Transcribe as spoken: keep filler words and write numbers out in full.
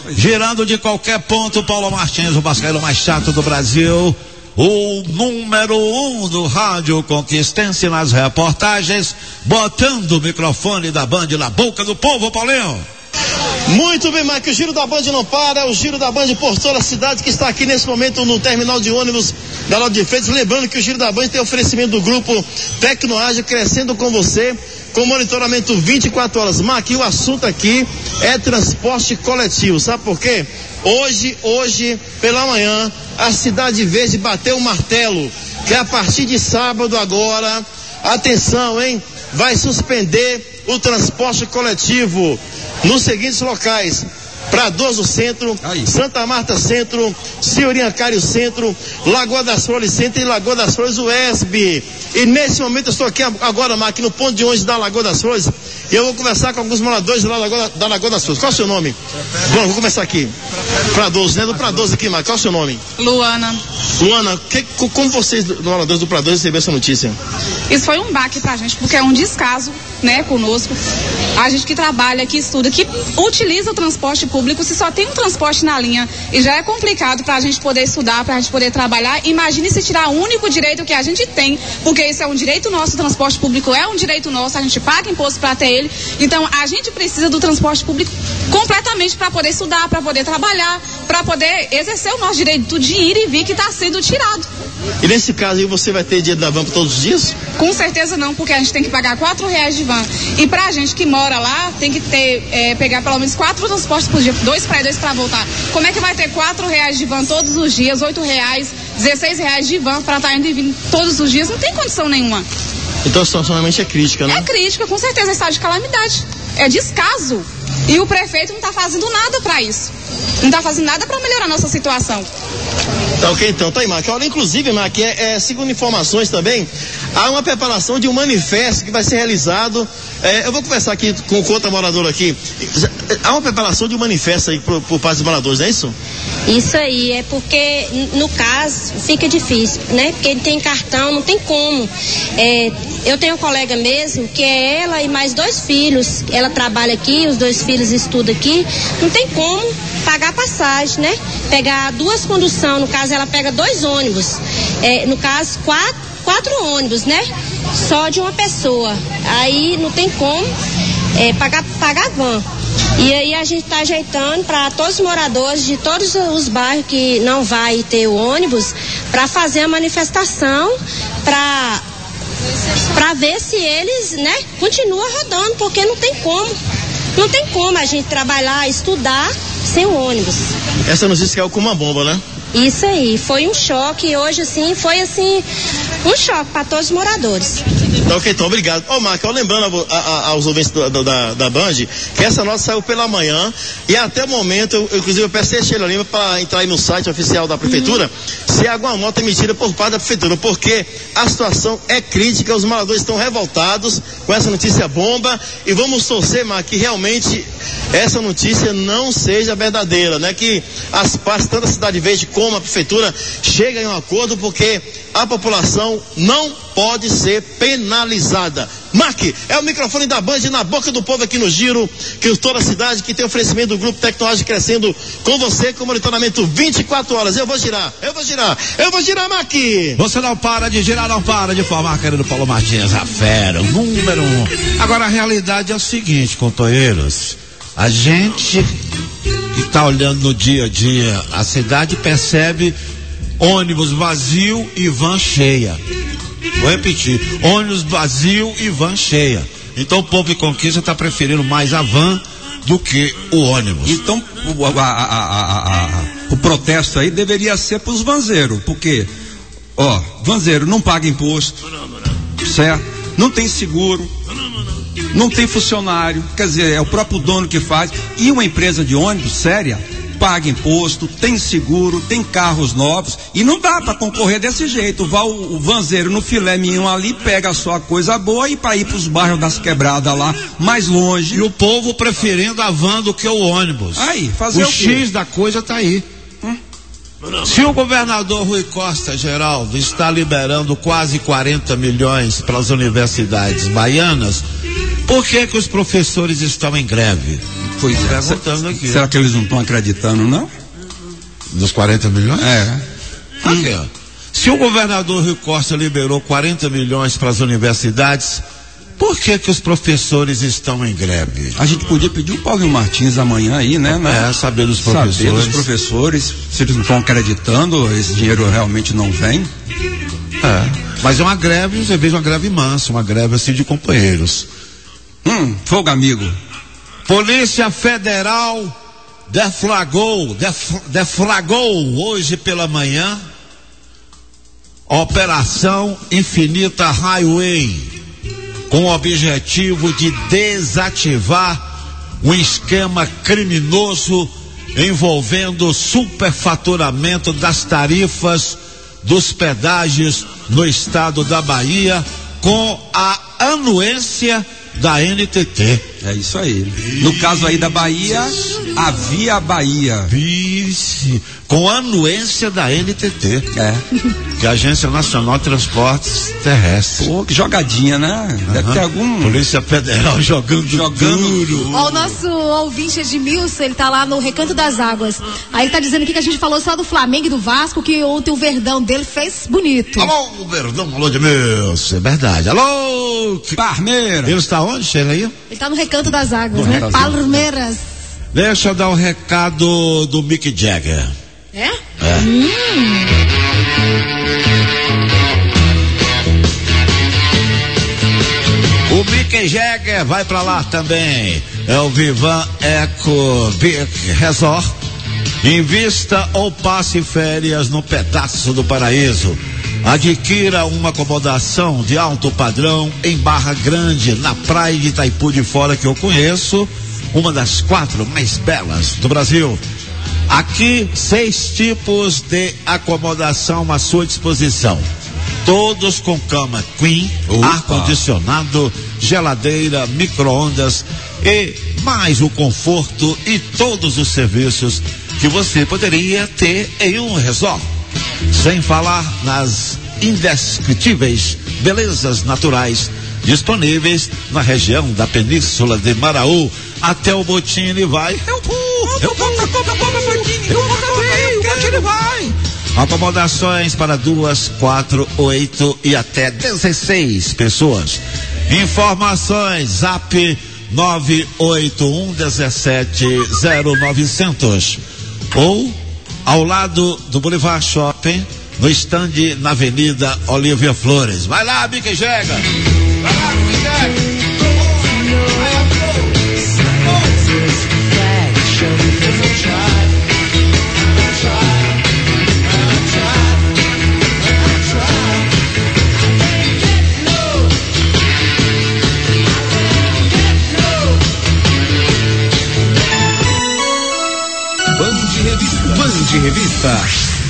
Girando de qualquer ponto, Paulo Martins, o basqueiro mais chato do Brasil. O número um do rádio conquistense nas reportagens, botando o microfone da Band na boca do povo, Paulinho. Muito bem, Mike, o Giro da Band não para, o Giro da Band por toda a cidade, que está aqui nesse momento no terminal de ônibus da Lauro de Freitas. Lembrando que o Giro da Band tem oferecimento do grupo Tecnoágil, crescendo com você, com monitoramento vinte e quatro horas. Mike, o assunto aqui é transporte coletivo, sabe por quê? Hoje, hoje, pela manhã, a Cidade Verde bateu o martelo, que a partir de sábado agora, atenção, hein, vai suspender o transporte coletivo nos seguintes locais: Pradoso Centro, aí. Santa Marta Centro, Senhorinha Cário Centro, Lagoa das Flores Centro e Lagoa das Flores U E S B. E nesse momento eu estou aqui agora, aqui no ponto de ônibus da Lagoa das Flores, e eu vou conversar com alguns moradores da Lagoa, da Lagoa das Flores. Qual é o seu nome? Bom, vou começar aqui. Pradoso, né? Do Pradoso aqui, Marcos. Qual é o seu nome? Luana. Luana, que, como vocês, moradores do Pradoso, receberam essa notícia? Isso foi um baque pra gente, porque é um descaso, né, conosco. A gente que trabalha, que estuda, que utiliza o transporte público, se só tem um transporte na linha e já é complicado pra gente poder estudar, pra gente poder trabalhar, imagine se tirar o único direito que a gente tem, porque isso é um direito nosso, o transporte público é um direito nosso, a gente paga imposto pra ter ele, então a gente precisa do transporte público completamente pra poder estudar, pra poder trabalhar, pra poder exercer o nosso direito de ir e vir, que tá sendo tirado. E nesse caso aí você vai ter dinheiro da van para todos os dias? Com certeza não, porque a gente tem que pagar quatro reais de van. E pra gente que mora lá, tem que ter, é, pegar pelo menos quatro transportes por dia, dois para ir, dois para voltar. Como é que vai ter quatro reais de van todos os dias, oito reais, dezesseis reais de van para estar indo e vindo todos os dias? Não tem condição nenhuma. Então a situação realmente é crítica, né? É crítica, com certeza, é estado de calamidade. É descaso. E o prefeito não tá fazendo nada para isso. Não tá fazendo nada para melhorar a nossa situação. Tá ok, então, tá aí, Mark. Olha, inclusive, Mark, é, é, segundo informações também, há uma preparação de um manifesto que vai ser realizado. É, eu vou conversar aqui com, com outra moradora aqui. Há uma preparação de um manifesto aí por, por parte dos moradores, não é isso? Isso aí, é porque, no caso, fica difícil, né? Porque ele tem cartão, não tem como. É, eu tenho um colega mesmo, que é ela e mais dois filhos. Ela trabalha aqui, os dois filhos estudam aqui. Não tem como pagar passagem, né? Pegar duas conduções, no caso ela pega dois ônibus. É, no caso, quatro, quatro ônibus, né? Só de uma pessoa. Aí não tem como é, pagar, pagar van. E aí a gente está ajeitando para todos os moradores de todos os bairros que não vai ter o ônibus, para fazer a manifestação, para para ver se eles, né, continuam rodando, porque não tem como. Não tem como a gente trabalhar, estudar sem o ônibus. Essa notícia caiu como uma bomba, né? Isso aí, foi um choque. Hoje, assim, foi assim, um choque para todos os moradores. Tá ok, então, obrigado. Ô, Marco, lembrando a, a, aos ouvintes da, da, da Band, que essa nota saiu pela manhã e até o momento, eu, inclusive, eu peço a Sheila Lima para entrar aí no site oficial da Prefeitura, uhum. se há alguma nota emitida por parte da Prefeitura, porque a situação é crítica, os moradores estão revoltados com essa notícia bomba e vamos torcer, Marco, que realmente essa notícia não seja verdadeira, né? Que as partes, tanto a Cidade Verde como a Prefeitura, cheguem a um acordo, porque a população não pode ser penalizada. Mark, é o microfone da Band na boca do povo aqui no Giro, que toda a cidade, que tem oferecimento do Grupo Tecnoágil crescendo com você, com monitoramento vinte e quatro horas. Eu vou girar, eu vou girar, eu vou girar, Mark. Você não para de girar, não para de formar, querido Paulo Martins, a fera, o número um. Agora a realidade é o seguinte, companheiros, a gente que está olhando no dia a dia, a cidade percebe ônibus vazio e van cheia. Vou repetir, ônibus vazio e van cheia. Então o povo de Conquista está preferindo mais a van do que o ônibus. Então o, a, a, a, a, o protesto aí deveria ser para os vanzeiros, porque, ó, vanzeiro não paga imposto, certo? Não tem seguro, não tem funcionário, quer dizer, é o próprio dono que faz. E uma empresa de ônibus séria paga imposto, tem seguro, tem carros novos, e não dá para concorrer desse jeito. Vai o, o vanzeiro no filé mignon ali, pega só a coisa boa e para ir para os bairros das quebradas lá, mais longe. E o povo preferindo a van do que o ônibus. Aí, fazer o, o X da coisa tá aí. Hum? Se o governador Rui Costa, Geraldo, está liberando quase quarenta milhões para as universidades baianas, por que que os professores estão em greve? Pois é. Perguntando aqui. Será que eles não estão acreditando, não? Dos quarenta milhões? É. Aqui, ó. Se o governador Rui Costa liberou quarenta milhões para as universidades, por que que os professores estão em greve? A gente podia pedir o Paulinho Martins amanhã aí, né? né? É, saber dos professores. Saber dos professores, se eles não estão acreditando, esse dinheiro realmente não vem. É, mas é uma greve, você veja uma greve mansa, uma greve assim de companheiros. Hum, fogo amigo. Polícia Federal deflagrou, def, deflagrou hoje pela manhã Operação Infinita Highway, com o objetivo de desativar um esquema criminoso envolvendo superfaturamento das tarifas dos pedágios no estado da Bahia, com a anuência da N T T. É isso aí. No caso aí da Bahia, a Via Bahia. Vice, com a anuência da N T T. É. Que é a Agência Nacional de Transportes Terrestres. Pô, que jogadinha, né? Deve Uhum. ter algum... Polícia Federal jogando, Jogando duro. Ó, o nosso ouvinte Edmilson, ele tá lá no Recanto das Águas. Aí ele tá dizendo aqui que a gente falou só do Flamengo e do Vasco, que ontem o Verdão dele fez bonito. Alô, Verdão, alô, Edmilson. É verdade. Alô, que... Parmeira. Ele está onde, Sheila aí? Ele tá no Recanto das Águas, No né? Recanto. Palmeiras. Deixa eu dar o um recado do Mick Jagger. É? É. Hum. O Mick Jagger vai pra lá também. É o Vivan Eco Beach Resort. Invista ou passe férias no pedaço do paraíso. Adquira uma acomodação de alto padrão em Barra Grande, na praia de Itaipu de Fora, que eu conheço, uma das quatro mais belas do Brasil. Aqui, seis tipos de acomodação à sua disposição. Todos com cama queen, ar-condicionado, geladeira, micro-ondas e mais o conforto e todos os serviços que você poderia ter em um resort. Sem falar nas indescritíveis belezas naturais disponíveis na região da Península de Maraú. Até o Botim ele vai. Eu vou, eu vou, eu vou, o Botim ele vai. Acomodações para duas, quatro, oito e até dezesseis pessoas. Informações, zap nove oito um um sete zero nove zero zero ou ao lado do Boulevard Shopping, no estande na Avenida Olívia Flores. Vai lá, Mick Jagger. Vai lá, Mick Jagger. Band Revista.